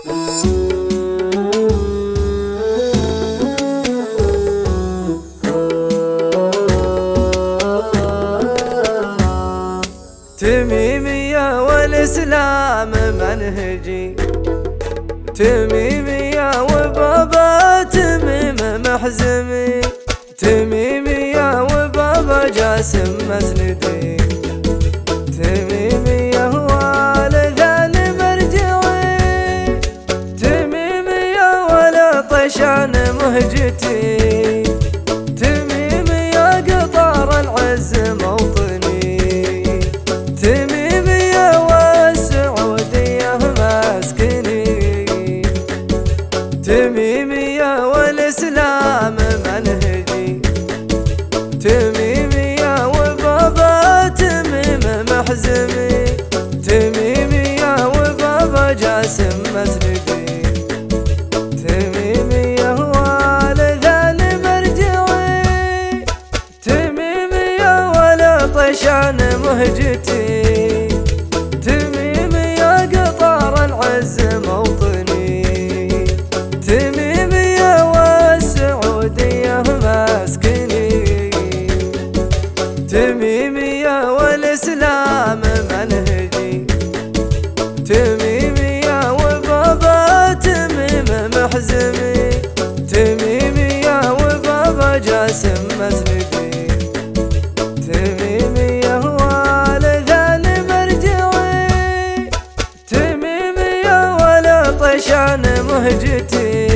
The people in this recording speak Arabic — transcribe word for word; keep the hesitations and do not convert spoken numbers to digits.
تميمية والإسلام منهجي، تميمية وبابا تميم محزمي، تميمية وبابا جاسم مسندي، تميمية والدان مرجعي، تميمية والطشان مهجتي، تميمية قطار العز موطني، تميمية والسعودية مسكني، تميمية والإسلام منهجي، تميمية وبابا تميم محزمي، تميمية وبابا جاسم مسندي، تميمية والدان مرجعي، تميمية والطشان مهجتي، تميمية قطار العز موطني، تميمية والسعودية مسكني، تميمية والإسلام منهجي، تميمية وبابا تميم محزمي، تميمية وبابا جاسم مسندي، تميمية والدان مرجعي، تميمية والطشان مهجتي.